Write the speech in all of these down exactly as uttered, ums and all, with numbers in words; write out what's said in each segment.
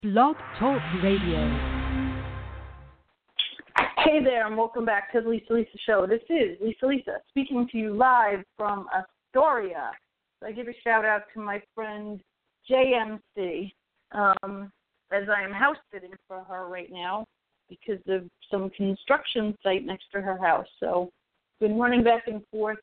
Blog Talk Radio. Hey there, and welcome back to the Lisa Lisa Show. This is Lisa Lisa speaking to you live from Astoria. So I give a shout out to my friend J M C, um, as I am house sitting for her right now because of some construction site next to her house. So been running back and forth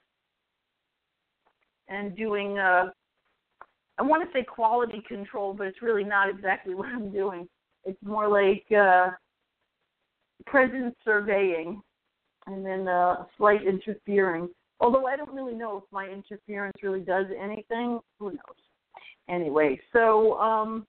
and doing, uh, I want to say quality control, but it's really not exactly what I'm doing. It's more like uh, presence surveying and then uh, slight interfering. Although I don't really know if my interference really does anything. Who knows? Anyway, so um,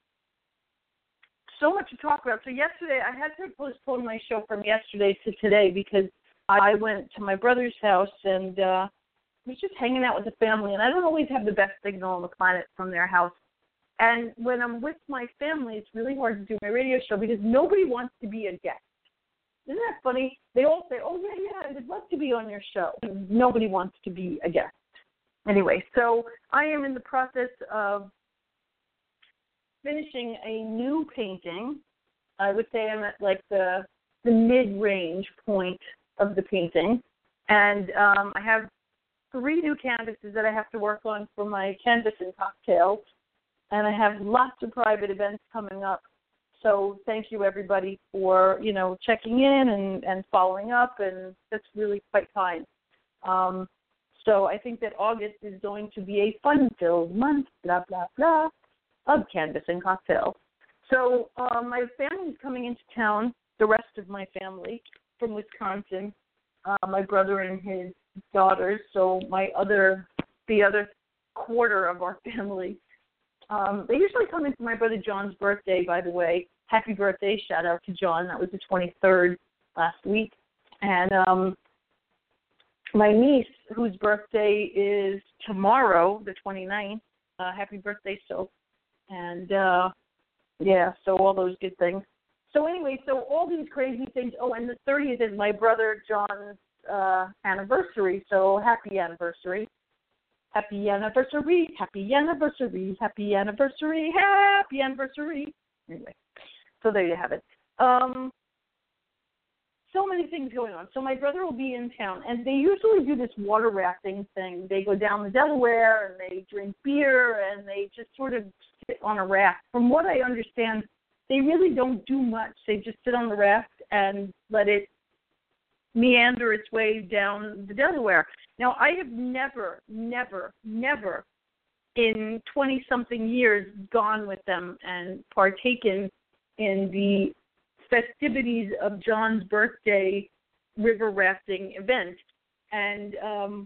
so much to talk about. So yesterday, I had to postpone my show from yesterday to today because I went to my brother's house and uh, was just hanging out with the family. And I don't always have the best signal on the planet from their house. And when I'm with my family, it's really hard to do my radio show because nobody wants to be a guest. Isn't that funny? They all say, oh, yeah, yeah, I'd love to be on your show. Nobody wants to be a guest. Anyway, so I am in the process of finishing a new painting. I would say I'm at like the the mid-range point of the painting. And um, I have three new canvases that I have to work on for my canvas and cocktails. And I have lots of private events coming up. So thank you, everybody, for, you know, checking in and, and following up, and that's really quite kind. Um, so I think that August is going to be a fun-filled month, blah, blah, blah, of canvas and cocktails. So um, my family's coming into town, the rest of my family from Wisconsin, uh, my brother and his daughters, so my other, the other quarter of our family. Um, they usually come in for my brother John's birthday, by the way. Happy birthday. Shout out to John. That was the twenty-third last week. And um, my niece, whose birthday is tomorrow, the twenty-ninth, uh, happy birthday still. And, uh, yeah, so all those good things. So anyway, so all these crazy things. Oh, and the thirtieth is my brother John's uh, anniversary, so happy anniversary. Happy anniversary, happy anniversary, happy anniversary, happy anniversary. Anyway, so there you have it. Um, so many things going on. So my brother will be in town, and they usually do this water rafting thing. They go down the Delaware, and they drink beer, and they just sort of sit on a raft. From what I understand, they really don't do much. They just sit on the raft and let it meander its way down the Delaware. Now, I have never, never, never in twenty-something years gone with them and partaken in the festivities of John's birthday river rafting event. And um,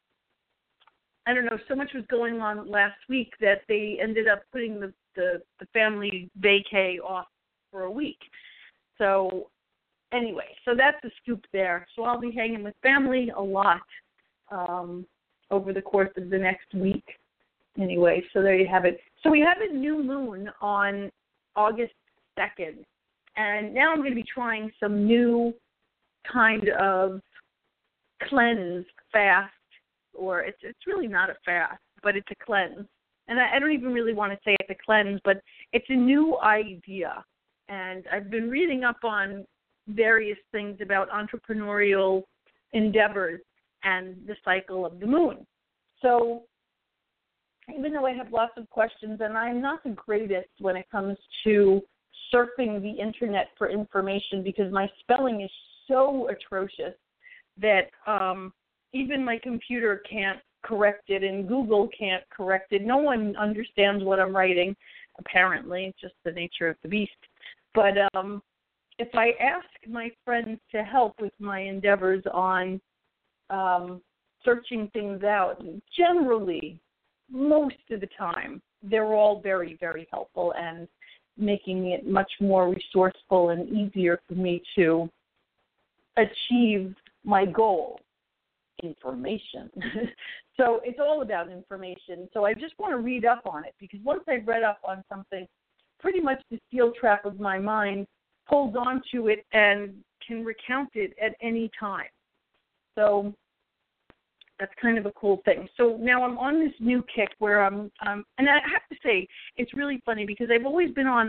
I don't know, so much was going on last week that they ended up putting the, the, the family vacay off for a week. So anyway, so that's the scoop there. So I'll be hanging with family a lot um, over the course of the next week. Anyway, so there you have it. So we have a new moon on August second. And now I'm going to be trying some new kind of cleanse fast, or it's it's really not a fast, but it's a cleanse. And I, I don't even really want to say it's a cleanse, but it's a new idea. And I've been reading up on various things about entrepreneurial endeavors and the cycle of the moon. So even though I have lots of questions, and I'm not the greatest when it comes to surfing the internet for information because my spelling is so atrocious that um, even my computer can't correct it and Google can't correct it. No one understands what I'm writing, apparently. It's just the nature of the beast. But um, if I ask my friends to help with my endeavors on um, searching things out, generally, most of the time, they're all very, very helpful and making it much more resourceful and easier for me to achieve my goal, information. So it's all about information. So I just want to read up on it because once I've read up on something, pretty much the steel trap of my mind holds on to it and can recount it at any time. So that's kind of a cool thing. So now I'm on this new kick where I'm, um, and I have to say, it's really funny because I've always been on a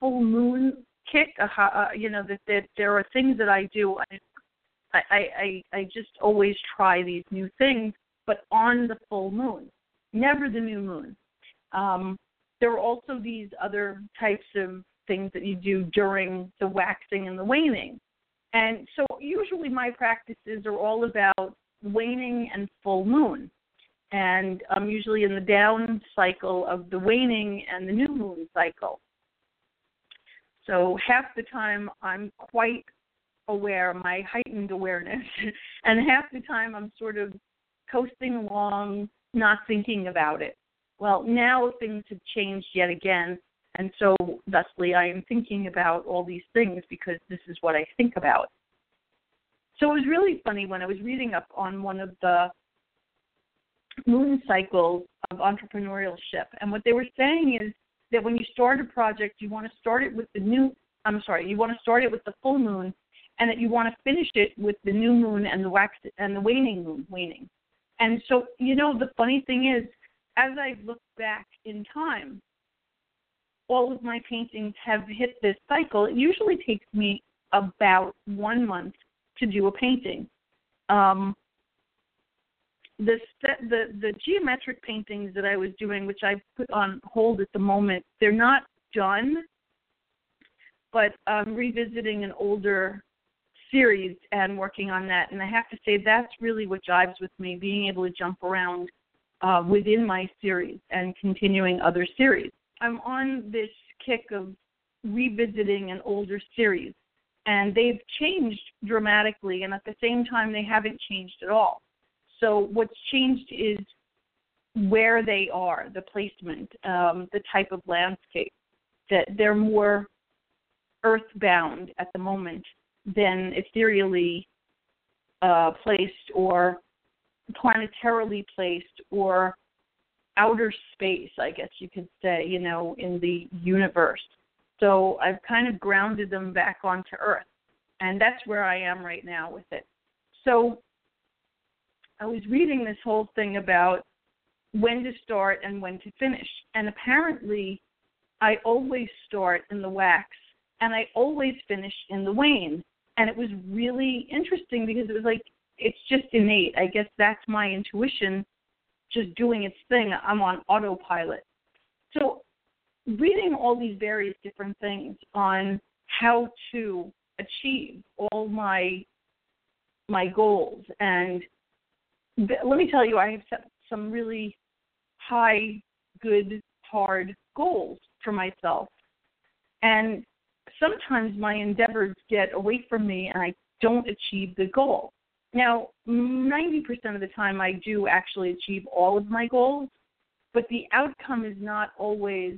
full moon kick. Uh, uh, you know that, that there are things that I do. I, I I I just always try these new things, but on the full moon, never the new moon. Um, there are also these other types of things that you do during the waxing and the waning. And so usually my practices are all about waning and full moon. And I'm usually in the down cycle of the waning and the new moon cycle. So half the time I'm quite aware, my heightened awareness, and half the time I'm sort of coasting along, not thinking about it. Well, now things have changed yet again, and so thusly I am thinking about all these things because this is what I think about. So it was really funny when I was reading up on one of the moon cycles of entrepreneurship, and what they were saying is that when you start a project, you want to start it with the new, I'm sorry, you want to start it with the full moon, and that you want to finish it with the new moon and the wax and the waning moon, waning. And so, you know, the funny thing is, as I look back in time, all of my paintings have hit this cycle. It usually takes me about one month to do a painting. Um, the, the the geometric paintings that I was doing, which I put on hold at the moment, they're not done, but I'm revisiting an older series and working on that. And I have to say that's really what jives with me, being able to jump around uh, within my series and continuing other series. I'm on this kick of revisiting an older series, and they've changed dramatically, and at the same time they haven't changed at all. So what's changed is where they are, the placement, um, the type of landscape, that they're more earthbound at the moment than ethereally uh, placed or planetarily placed or outer space, I guess you could say, you know, in the universe. So I've kind of grounded them back onto Earth, and that's where I am right now with it. So I was reading this whole thing about when to start and when to finish, and apparently I always start in the wax, and I always finish in the wane. And it was really interesting because it was like, it's just innate. I guess that's my intuition just doing its thing. I'm on autopilot. So reading all these various different things on how to achieve all my my goals. And th- let me tell you, I have set some really high, good, hard goals for myself. And sometimes my endeavors get away from me and I don't achieve the goal. Now, ninety percent of the time I do actually achieve all of my goals, but the outcome is not always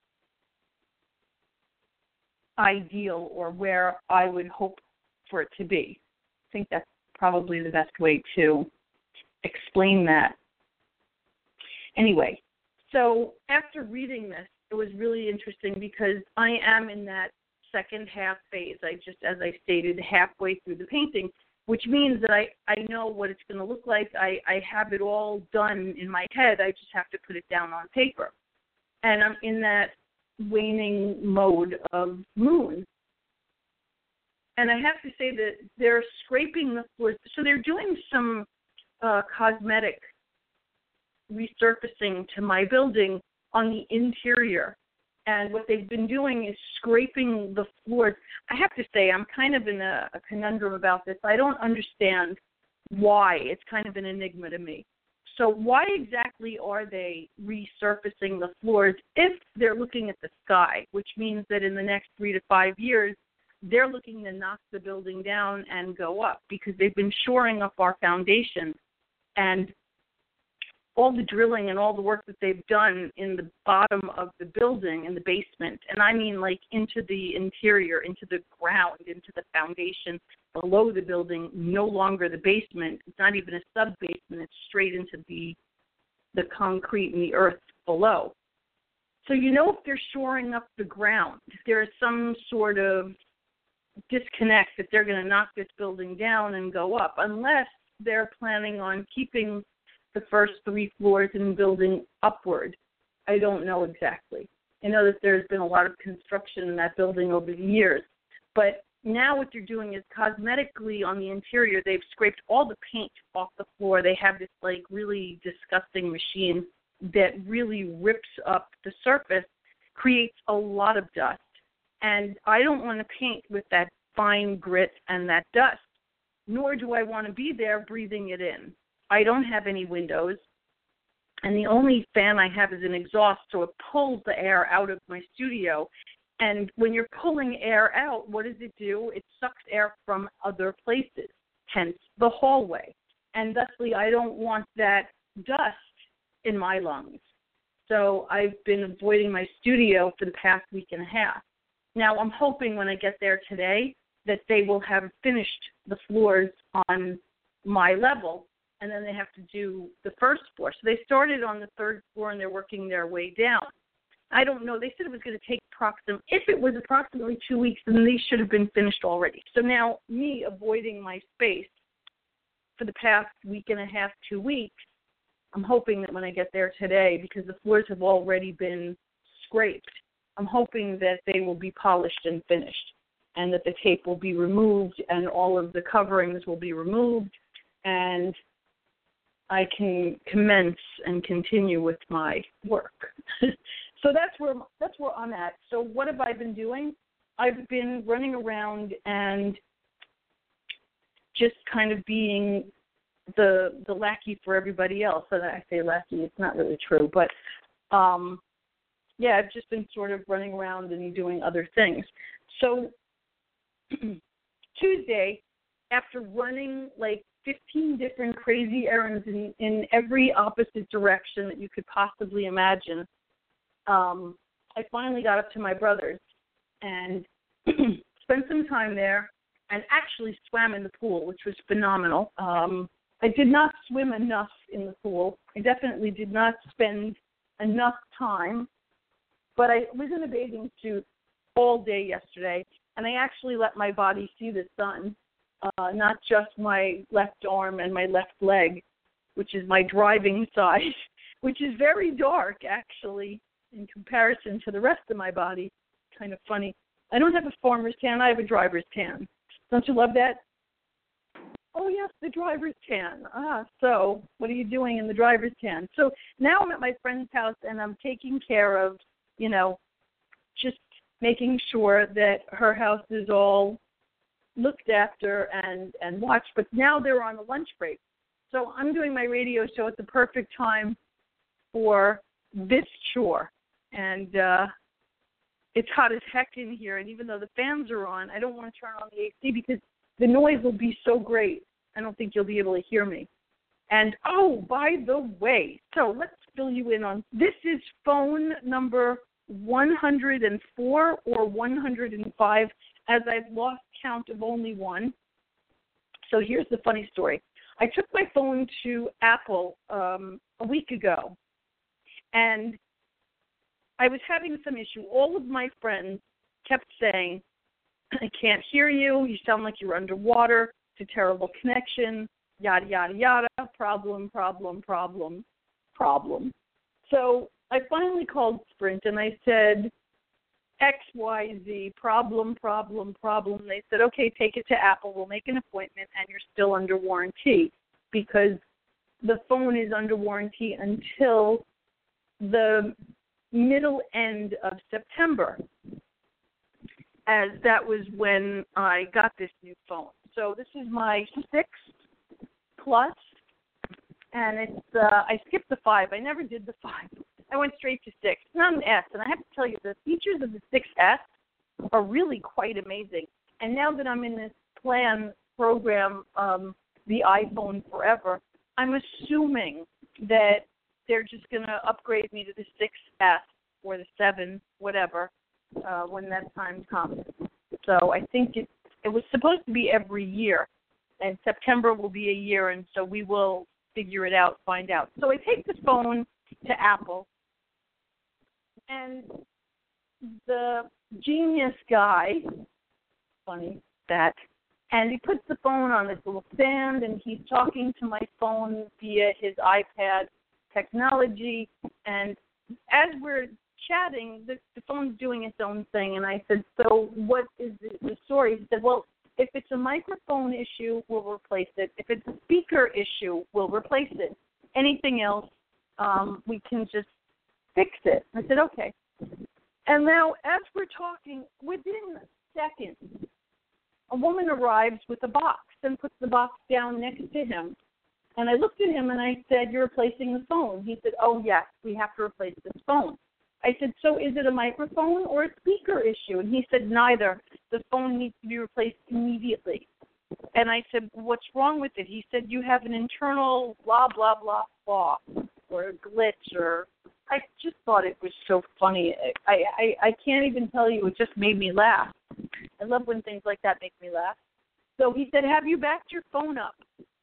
ideal or where I would hope for it to be. I think that's probably the best way to explain that. Anyway, so after reading this, it was really interesting because I am in that second half phase. I just, as I stated, halfway through the painting, which means that I, I know what it's going to look like. I, I have it all done in my head. I just have to put it down on paper. And I'm in that waning mode of moon. And I have to say that they're scraping the floors. So they're doing some uh, cosmetic resurfacing to my building on the interior. And what they've been doing is scraping the floors. I have to say, I'm kind of in a, a conundrum about this. I don't understand why. It's kind of an enigma to me. So why exactly are they resurfacing the floors if they're looking at the sky, which means that in the next three to five years, they're looking to knock the building down and go up because they've been shoring up our foundation. And all the drilling and all the work that they've done in the bottom of the building, in the basement, and I mean like into the interior, into the ground, into the foundation below the building, no longer the basement. It's not even a sub-basement. It's straight into the the concrete and the earth below. So you know if they're shoring up the ground, if there is some sort of disconnect that they're going to knock this building down and go up, unless they're planning on keeping the first three floors and building upward. I don't know exactly. I know that there's been a lot of construction in that building over the years. But now what they're doing is cosmetically on the interior, they've scraped all the paint off the floor. They have this, like, really disgusting machine that really rips up the surface, creates a lot of dust. And I don't want to paint with that fine grit and that dust, nor do I want to be there breathing it in. I don't have any windows, and the only fan I have is an exhaust, so it pulls the air out of my studio. And when you're pulling air out, what does it do? It sucks air from other places, hence the hallway. And thusly, I don't want that dust in my lungs. So I've been avoiding my studio for the past week and a half. Now, I'm hoping when I get there today that they will have finished the floors on my level, and then they have to do the first floor. So they started on the third floor, and they're working their way down. I don't know. They said it was going to take approximately, if it was approximately two weeks, then these should have been finished already. So now me avoiding my space for the past week and a half, two weeks, I'm hoping that when I get there today, because the floors have already been scraped, I'm hoping that they will be polished and finished, and that the tape will be removed and all of the coverings will be removed, and I can commence and continue with my work. So that's where that's where I'm at. So what have I been doing? I've been running around and just kind of being the the lackey for everybody else. And I say lackey, it's not really true, but um, yeah, I've just been sort of running around and doing other things. So Tuesday, after running like fifteen different crazy errands in, in every opposite direction that you could possibly imagine, um, I finally got up to my brother's and spent some time there and actually swam in the pool, which was phenomenal. Um, I did not swim enough in the pool. I definitely did not spend enough time, but I was in a bathing suit all day yesterday, and I actually let my body see the sun, uh, not just my left arm and my left leg, which is my driving side, which is very dark, actually, in comparison to the rest of my body. Kind of funny. I don't have a farmer's tan. I have a driver's tan. Don't you love that? Oh, yes, the driver's tan. Ah, so what are you doing in the driver's tan? So now I'm at my friend's house, and I'm taking care of, you know, just making sure that her house is all looked after and, and watched. But now they're on a lunch break. So I'm doing my radio show at the perfect time for this chore. And uh, it's hot as heck in here. And even though the fans are on, I don't want to turn on the A C because the noise will be so great. I don't think you'll be able to hear me. And, oh, by the way, so let's fill you in on, this is phone number one hundred four or one hundred five, as I've lost count of only one. So here's the funny story. I took my phone to Apple um, a week ago, and I was having some issue. All of my friends kept saying, I can't hear you, you sound like you're underwater, it's a terrible connection, yada, yada, yada, problem, problem, problem, problem. So I finally called Sprint and I said, X, Y, Z, problem, problem, problem. They said, okay, take it to Apple, we'll make an appointment, and you're still under warranty because the phone is under warranty until the middle end of September, as that was when I got this new phone. So this is my six plus, and it's uh, I skipped the five. I never did the five. I went straight to six. It's not an S, and I have to tell you, the features of the six S are really quite amazing. And now that I'm in this plan program, um, the iPhone Forever, I'm assuming that they're just going to upgrade me to the six S or the seven, whatever, uh, when that time comes. So I think it, it was supposed to be every year, and September will be a year, and so we will figure it out, find out. So I take the phone to Apple, and the genius guy, funny that, and he puts the phone on this little stand, and he's talking to my phone via his iPad technology, and as we're chatting, the, the phone's doing its own thing. And I said, so what is the, the story? He said, well, if it's a microphone issue, we'll replace it. If it's a speaker issue, we'll replace it. Anything else, um, we can just fix it. I said, okay. And now, as we're talking, within seconds, a woman arrives with a box and puts the box down next to him. And I looked at him and I said, you're replacing the phone. He said, oh, yes, we have to replace this phone. I said, so is it a microphone or a speaker issue? And he said, neither. The phone needs to be replaced immediately. And I said, what's wrong with it? He said, you have an internal blah, blah, blah, blah, or a glitch. Or I just thought it was so funny. I, I, I can't even tell you. It just made me laugh. I love when things like that make me laugh. So he said, have you backed your phone up?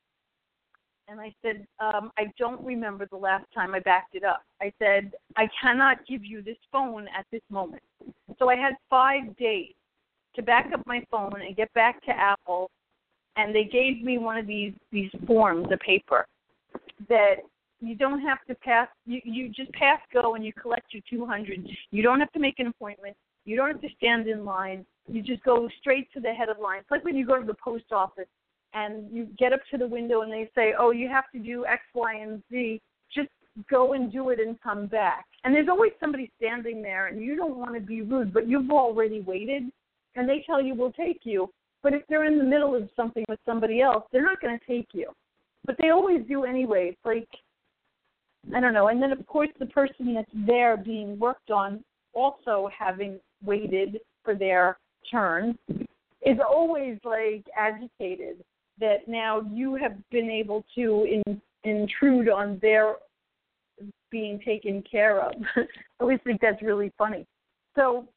And I said, um, I don't remember the last time I backed it up. I said, I cannot give you this phone at this moment. So I had five days to back up my phone and get back to Apple, and they gave me one of these, these forms of paper that you don't have to pass. You, you just pass go and you collect your two hundred. You don't have to make an appointment. You don't have to stand in line. You just go straight to the head of line. It's like when you go to the post office and you get up to the window and they say, oh, you have to do X, Y, and Z. Just go and do it and come back. And there's always somebody standing there, and you don't want to be rude, but you've already waited, and they tell you we'll take you. But if they're in the middle of something with somebody else, they're not going to take you. But they always do anyway. It's like, I don't know. And then, of course, the person that's there being worked on, also having waited for their turn, is always, like, agitated that now you have been able to in, intrude on their being taken care of. I always think that's really funny. So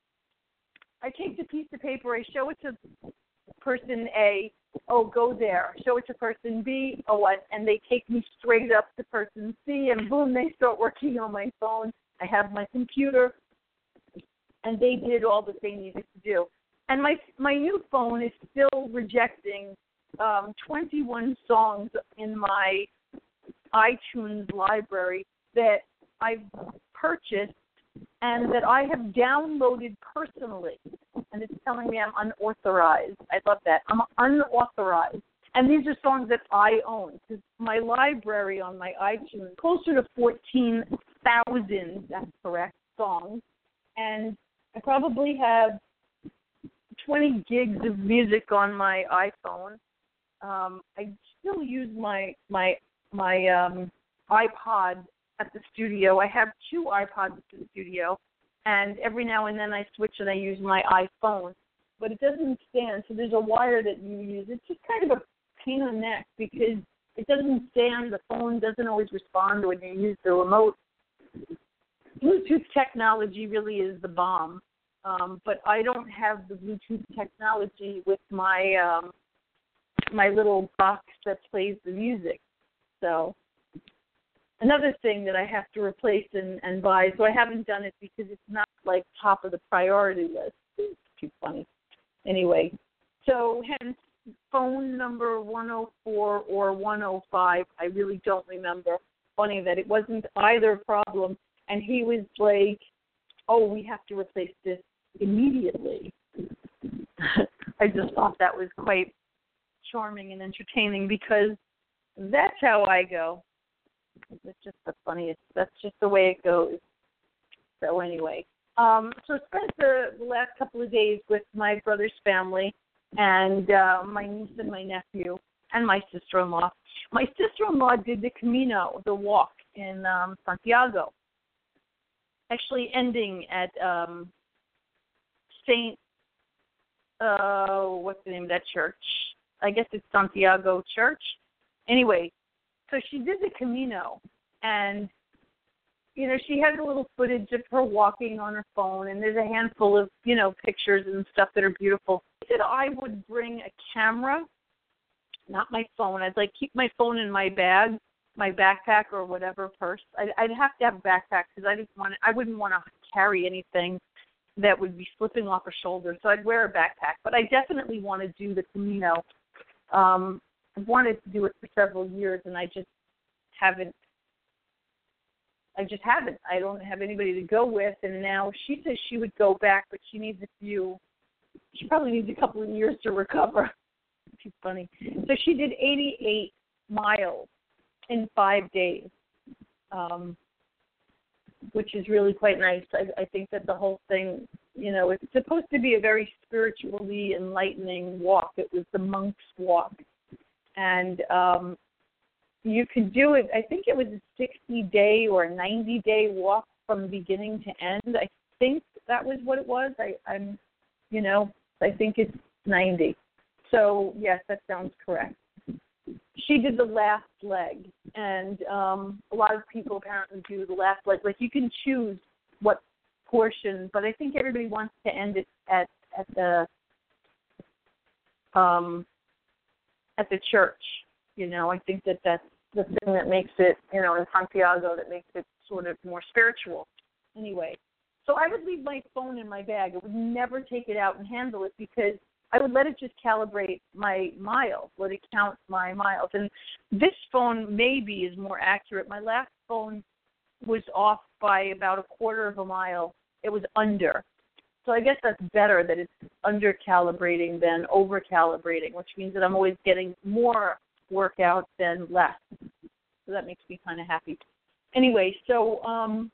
I take the piece of paper, I show it to person A, oh, go there. Show it to person B, oh, what? And they take me straight up to person C, and boom, they start working on my phone. I have my computer, and they did all that they needed to do. And my my new phone is still rejecting um, twenty-one songs in my iTunes library that I've purchased and that I have downloaded personally. And it's telling me I'm unauthorized. I love that. I'm unauthorized. And these are songs that I own. Because my library on my iTunes, closer to fourteen thousand, that's correct, songs. And I probably have twenty gigs of music on my iPhone. Um, I still use my my my um, iPod at the studio. I have two iPods at the studio, and every now and then I switch and I use my iPhone. But it doesn't stand, so there's a wire that you use. It's just kind of a pain in the neck because it doesn't stand. The phone doesn't always respond when you use the remote. Bluetooth technology really is the bomb. Um, but I don't have the Bluetooth technology with my um, my little box that plays the music. So another thing that I have to replace and, and buy, so I haven't done it because it's not like top of the priority list. It's too funny. Anyway, so hence phone number one oh four or one oh five, I really don't remember. Funny that it wasn't either problem. And he was like, oh, we have to replace this immediately. I just thought that was quite charming and entertaining because that's how I go. It's just the funniest. That's just the way it goes. So anyway, um, so I spent the, the last couple of days with my brother's family and uh, my niece and my nephew and my sister-in-law. My sister-in-law did the Camino, the walk in um, Santiago, actually ending at um, Saint, uh, what's the name of that church? I guess it's Santiago Church. Anyway, so she did the Camino, and, you know, she had a little footage of her walking on her phone, and there's a handful of, you know, pictures and stuff that are beautiful. She said I would bring a camera, not my phone. I'd, like, keep my phone in my bag, my backpack or whatever purse. I'd, I'd have to have a backpack because I didn't want I wouldn't want to carry anything that would be slipping off her shoulder. So I'd wear a backpack. But I definitely want to do the Camino. Um, I've wanted to do it for several years, and I just haven't I just haven't. I don't have anybody to go with, and now she says she would go back, but she needs a few. She probably needs a couple of years to recover. She's funny. So she did eighty-eight miles in five days, um, which is really quite nice. I, I think that the whole thing, you know, it's supposed to be a very spiritually enlightening walk. It was the monk's walk, and um, you could do it. I think it was a sixty-day or a ninety-day walk from beginning to end. I think that was what it was. I, I'm, you know, I think it's ninety. So, yes, that sounds correct. She did the last leg, and um, a lot of people apparently do the last leg. Like, you can choose what portion, but I think everybody wants to end it at at the um, at the church. You know, I think that that's the thing that makes it, you know, in Santiago, that makes it sort of more spiritual. Anyway, so I would leave my phone in my bag. I would never take it out and handle it because I would let it just calibrate my miles, let it count my miles. And this phone maybe is more accurate. My last phone was off by about a quarter of a mile. It was under. So I guess that's better that it's under calibrating than over calibrating, which means that I'm always getting more workout than less. So that makes me kind of happy. Anyway, so um,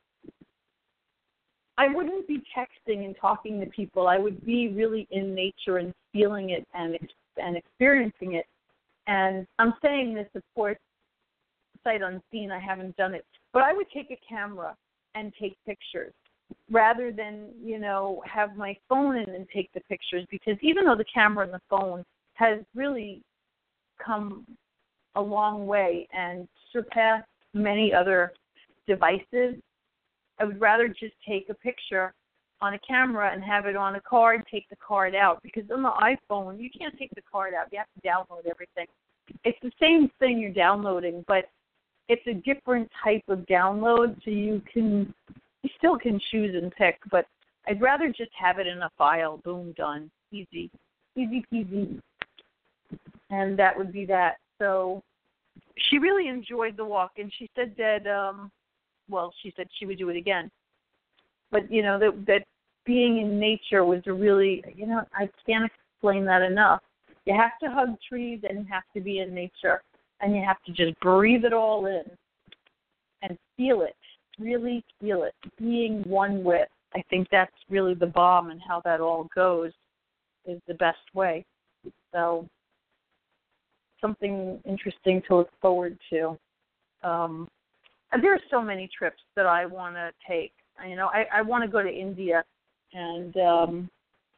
I wouldn't be texting and talking to people. I would be really in nature and feeling it and and experiencing it. And I'm saying this, of course, sight unseen. I haven't done it. But I would take a camera and take pictures rather than, you know, have my phone in and take the pictures, because even though the camera and the phone has really come a long way and surpassed many other devices, I would rather just take a picture on a camera and have it on a card, take the card out. Because on the iPhone, you can't take the card out. You have to download everything. It's the same thing you're downloading, but it's a different type of download, so you can, you still can choose and pick. But I'd rather just have it in a file. Boom, done. Easy. Easy peasy. And that would be that. So she really enjoyed the walk, and she said that, um, well, she said she would do it again. But, you know, that that being in nature was a really, you know, I can't explain that enough. You have to hug trees and you have to be in nature. And you have to just breathe it all in and feel it, really feel it, being one with. I think that's really the bomb, and how that all goes is the best way. So something interesting to look forward to. Um, and there are so many trips that I want to take. You know, I, I want to go to India, and um,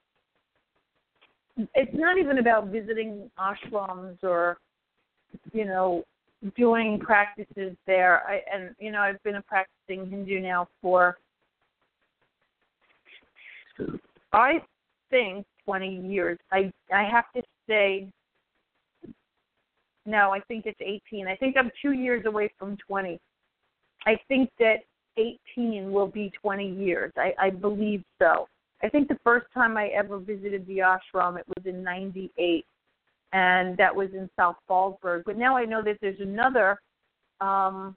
it's not even about visiting ashrams or, you know, doing practices there. I, and, you know, I've been a practicing Hindu now for, I think, twenty years. I I have to say, no, I think it's eighteen. I think I'm two years away from twenty. I think that eighteen will be twenty years. I, I believe so. I think the first time I ever visited the ashram, it was in ninety-eight, and that was in South Fallsburg. But now I know that there's another, um,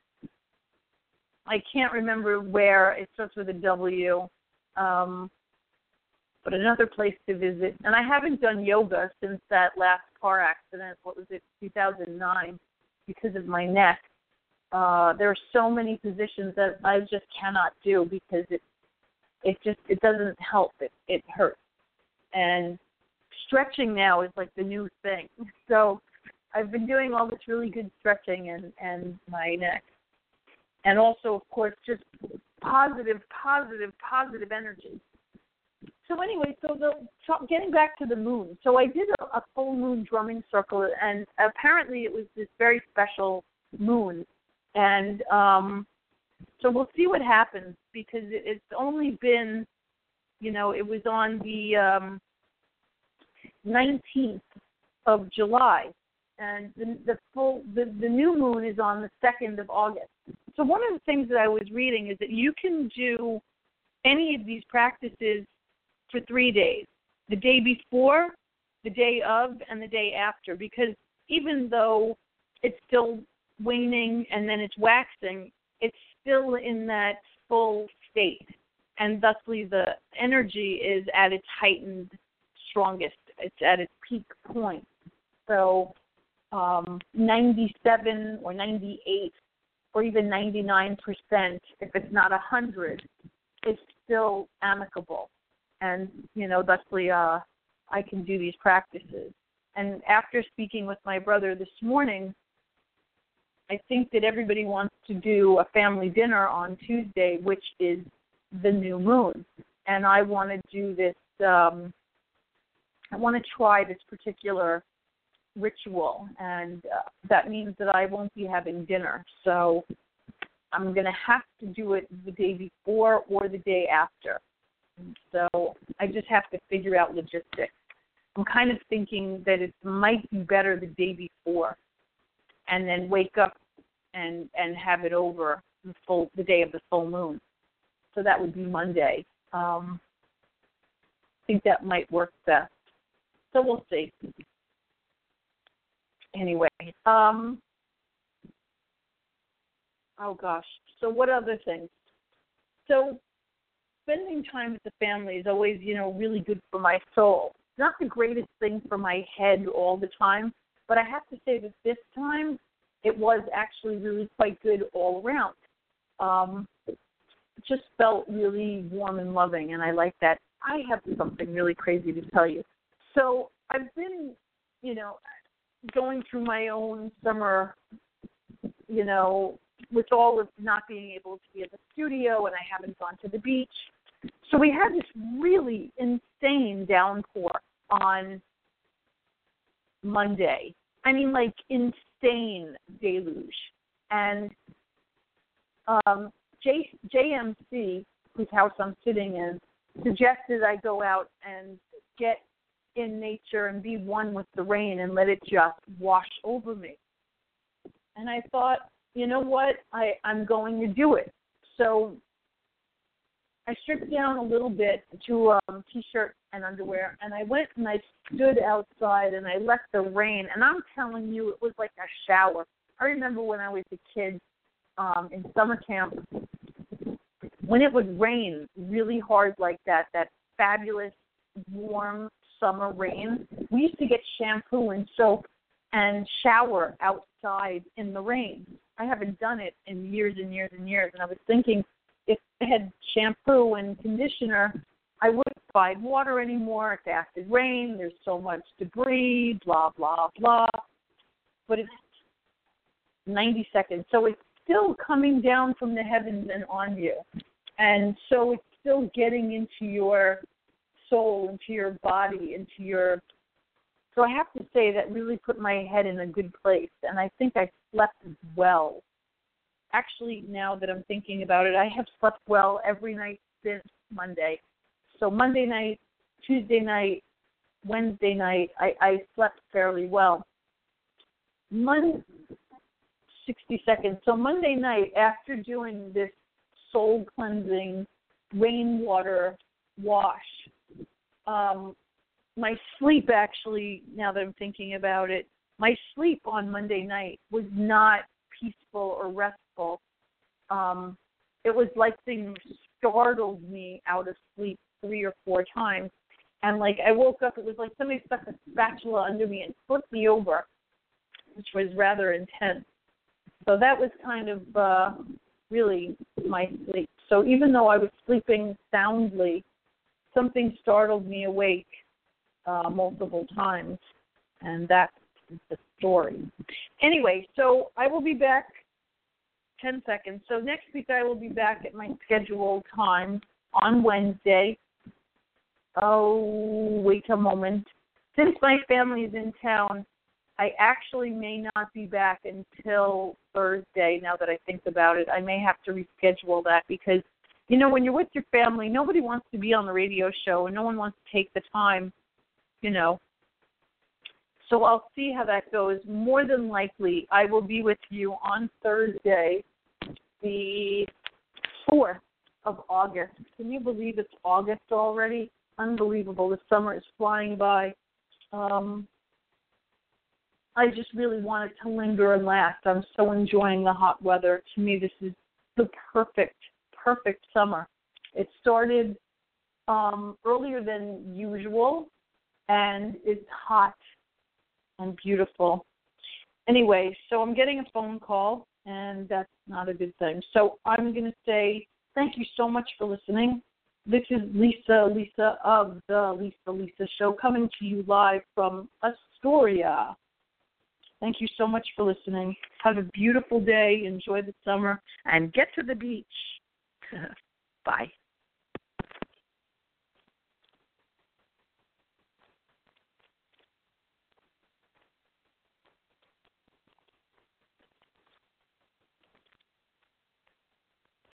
I can't remember where, it starts with a W, um, but another place to visit. And I haven't done yoga since that last car accident, what was it, two thousand nine, because of my neck. Uh, there are so many positions that I just cannot do because it it just it doesn't help. It it hurts. And stretching now is like the new thing. So I've been doing all this really good stretching and, and my neck. And also, of course, just positive, positive, positive energy. So anyway, so the so getting back to the moon. So I did a, a full moon drumming circle, and apparently it was this very special moon. And um, so we'll see what happens, because it, it's only been, you know, it was on the um, nineteenth of July, and the, the full the, the new moon is on the second of August. So one of the things that I was reading is that you can do any of these practices for three days: the day before, the day of, and the day after, because even though it's still waning and then it's waxing, it's still in that full state, and thusly the energy is at its heightened, strongest. It's at its peak point. So um, ninety-seven or ninety-eight or even ninety-nine percent, if it's not one hundred, is still amicable. And, you know, thusly uh, I can do these practices. And after speaking with my brother this morning, I think that everybody wants to do a family dinner on Tuesday, which is the new moon. And I want to do this, um, I want to try this particular ritual. And uh, that means that I won't be having dinner. So I'm going to have to do it the day before or the day after. So I just have to figure out logistics. I'm kind of thinking that it might be better the day before, and then wake up and and have it over the full the day of the full moon. So that would be Monday. Um, I think that might work best. So we'll see. Anyway, um, oh gosh. So what other things? So spending time with the family is always, you know, really good for my soul. It's not the greatest thing for my head all the time, but I have to say that this time it was actually really quite good all around. Um, it just felt really warm and loving, and I like that. I have something really crazy to tell you. So I've been, you know, going through my own summer, you know, with all of not being able to be in the studio, and I haven't gone to the beach. So we had this really insane downpour on Monday. I mean, like, insane deluge. And um, J- JMC, whose house I'm sitting in, suggested I go out and get in nature and be one with the rain and let it just wash over me. And I thought, you know what, I, I'm going to do it. So I stripped down a little bit to um, T-shirt and underwear, and I went and I stood outside and I let the rain, and I'm telling you, it was like a shower. I remember when I was a kid um, in summer camp, when it would rain really hard like that, that fabulous, warm summer rain, we used to get shampoo and soap and shower outside in the rain. I haven't done it in years and years and years, and I was thinking, if I had shampoo and conditioner, I wouldn't find water anymore. It's acid rain. There's so much debris, blah, blah, blah. But it's ninety seconds. So it's still coming down from the heavens and on you. And so it's still getting into your soul, into your body, into your... So I have to say that really put my head in a good place. And I think I slept well. Actually, now that I'm thinking about it, I have slept well every night since Monday. So Monday night, Tuesday night, Wednesday night, I, I slept fairly well. Monday, sixty seconds. So Monday night, after doing this soul-cleansing rainwater wash, um, my sleep actually, now that I'm thinking about it, my sleep on Monday night was not peaceful or restful. Um, it was like things startled me out of sleep three or four times. And, like, I woke up, it was like somebody stuck a spatula under me and flipped me over, which was rather intense. So that was kind of uh, really my sleep. So even though I was sleeping soundly, something startled me awake uh, multiple times, and that's the story. Anyway, so I will be back ten seconds. So next week I will be back at my scheduled time on Wednesday. Oh, wait a moment. Since my family is in town, I actually may not be back until Thursday, now that I think about it. I may have to reschedule that because, you know, when you're with your family, nobody wants to be on the radio show and no one wants to take the time, you know. So I'll see how that goes. More than likely, I will be with you on Thursday, the fourth of August. Can you believe it's August already? Unbelievable. The summer is flying by. Um, I just really want it to linger and last. I'm so enjoying the hot weather. To me, this is the perfect, perfect summer. It started um, earlier than usual, and it's hot and beautiful. Anyway, so I'm getting a phone call, and that's not a good thing. So I'm going to say thank you so much for listening. This is Lisa, Lisa of the Lisa Lisa Show, coming to you live from Astoria. Thank you so much for listening. Have a beautiful day. Enjoy the summer, and get to the beach. Bye.